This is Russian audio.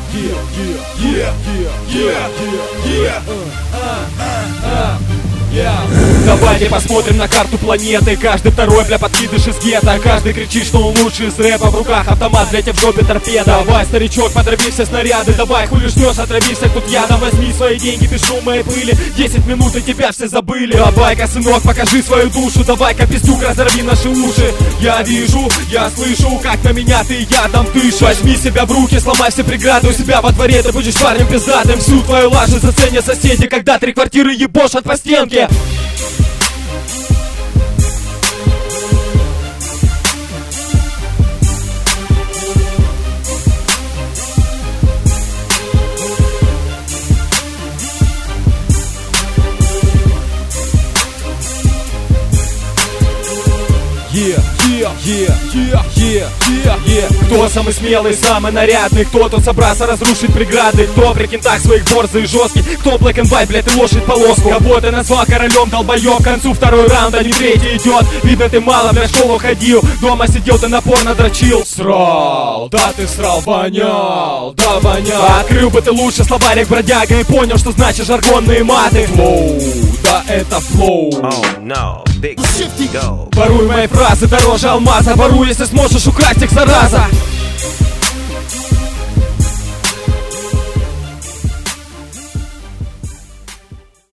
Давайте посмотрим на карту планеты. Каждый второй, бля, подкидыш из гетто. Каждый кричит, что он лучший из рэпа. В руках автомат, блядь, а в жопе торпеда. Давай, старичок, подроби все снаряды. Давай, хули ждешь, отраби всех тут ядом. Возьми свои деньги без шума и пыли. 10 минут и тебя все забыли. Давай-ка, сынок, покажи свою душу. Давай-ка, пиздюк, разорви наши уши. Я вижу, я слышу, как на меня ты ядом дышишь. Возьми себя в руки, сломай все преграды. У себя во дворе ты будешь парнем пиздатым. Всю твою лажу заценят соседи, когда 3 квартиры ебошат по стенке. Кто самый смелый, самый нарядный? Кто тот собрался разрушить преграды? Кто при кентах своих борзый и жесткий? Кто black and white, блядь, и лошадь полоску? Кого ты назвал королем, долбоёб? К концу второй раунд, а не третий идет. Видно, ты мало, бля, в школу ходил. Дома сидел, ты напорно дрочил. Срал, да ты срал, вонял, да вонял. Открыл бы ты лучше словарик бродяга и понял, что значит жаргонные маты. Флоу, да это флоу. Oh no, big go. Воруй мои фразы дороже алмаза. Воруй, если сможешь украсть их, зараза.